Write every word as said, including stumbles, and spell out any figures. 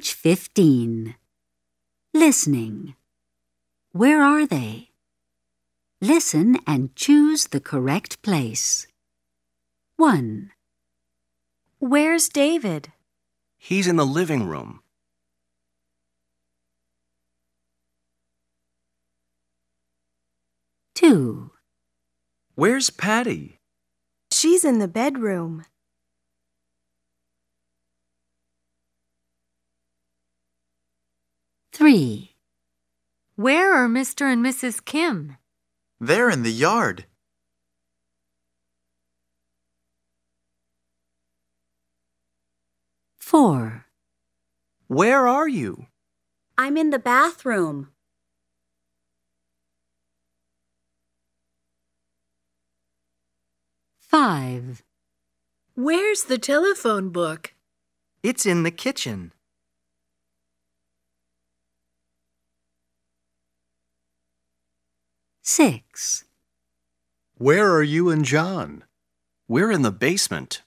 Page fifteen. Listening. Where are they? Listen and choose the correct place. one. Where's David? He's in the living room. two. Where's Patty? She's in the bedroom. three. Where are Mister and Missus Kim? They're in the yard. four. Where are you? I'm in the bathroom. five. Where's the telephone book? It's in the kitchen. six. Where are you and John? We're in the basement.